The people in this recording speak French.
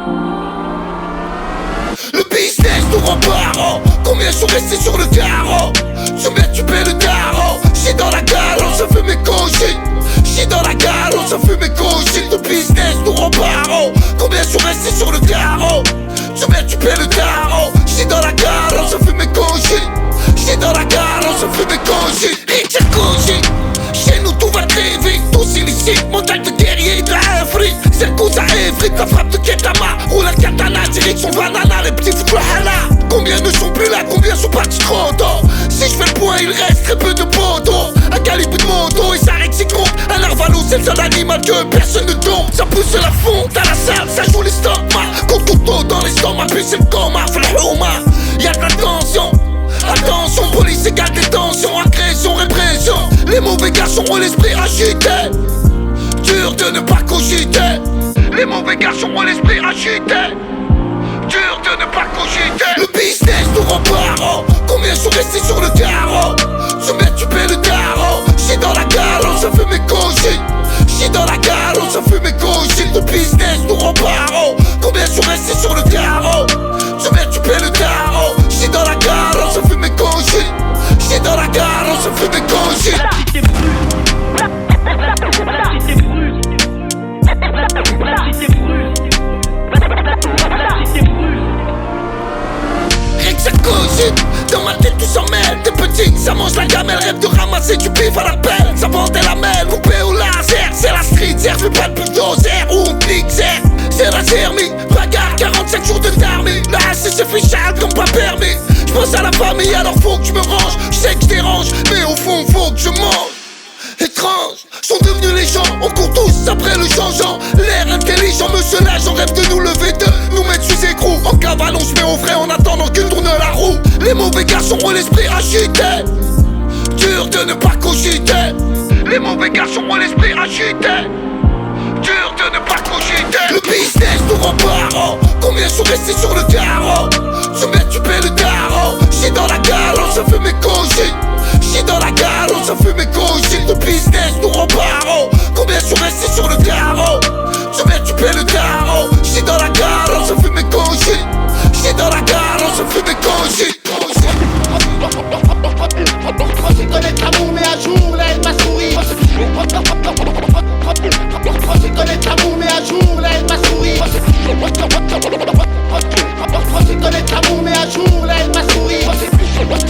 Le business nous rend parents. Combien sont restés sur le carreau? Combien tu paies le tarot? J'suis dans la galon, ça fait mes cochines. J'suis dans la galon, ça fait mes cochines. Le business nous rend parents. Combien sont restés sur le carreau? Combien tu paies le tarot? J'suis dans la galon, ça fait mes cochines. J'suis dans la galon, ça fait mes cochines. Rich et cochine. Chez nous tout va très vite, tous illicites. Montagne de guerrier de Afrique. C'est le cousin Evry, la frappe de Ketama. Roule un katana, direction banana, les petits foutent le hala. Combien ne sont plus là, combien sont partis trop tôt? Si je fais le point, il reste très peu de poteaux. Un calibre de moto et ça règle ses comptes. Un arvalo, c'est le seul animal que personne ne tombe. Ça pousse la fonte à la salle, ça joue les stockmas. Coup de couteau dans l'estomac, puis c'est le coma. Fait le houma, y'a de la tension. Attention, police égale détention, agression, répression. Les mauvais garçons ont l'esprit agité. Dur de ne pas cogiter. Les mauvais garçons ont l'esprit agité. Dur de ne pas cogiter. Le business nous rend parents. Combien sont restés sur le carreau? Combien tu paies le tarot? J'suis dans la galon, ça fait mes cochines. J'suis dans la galon, ça fait mes cochines. Le business nous rend parents. Combien sont restés sur le carreau? Combien tu paies le tarot? J'suis dans la galon, ça fait mes cochines. J'suis dans la galon, ça fait mes cochines. La cité brûle. La cité brûle. La cité brûle. La cité brûle. Rien que ça cogite, dans ma tête tout s'en mêle. T'es petit, ça mange la gamelle. Rêve de ramasser du bif à la pelle. Ça vendait la mêle, coupé au laser. C'est la street, fais pas de bulldozer ou on clique, c'est la thermie. Bagarre, 45 jours de tarmi. La AC se fait chale comme pas permis. J'pense à la famille, alors faut que je me range. J'sais que j'dérange, mais au fond faut que je mange. Étrange, sont devenus les gens. On court tous après le changeant. L'air intelligent me soulage. On rêve de nous lever de nous mettre sous écrou. En cavale on se met au frais en attendant qu'il tourne la roue. Les mauvais garçons ont l'esprit agité. Dur de ne pas cogiter. Les mauvais garçons ont l'esprit agité. Dur de ne pas cogiter. Le business nous rend parents. Combien sont restés sur le carreau? Combien tu paies le tarot? J'suis dans la galon, ça fait mes cochines. J'suis dans la galon, ça fait mes cochines. Le business nous rend parents. Combien sont restés sur le carreau? Combien tu paies le tarot? J'suis dans la galon, ça fait mes cochines. J'suis dans la galon, ça fait mes cochines. J'ai connais l'amour mais à jour là elle m'a souri. J'ai connais l'amour mais à jour là elle m'a souri. J'ai connais l'amour mais à jour là elle m'a souri.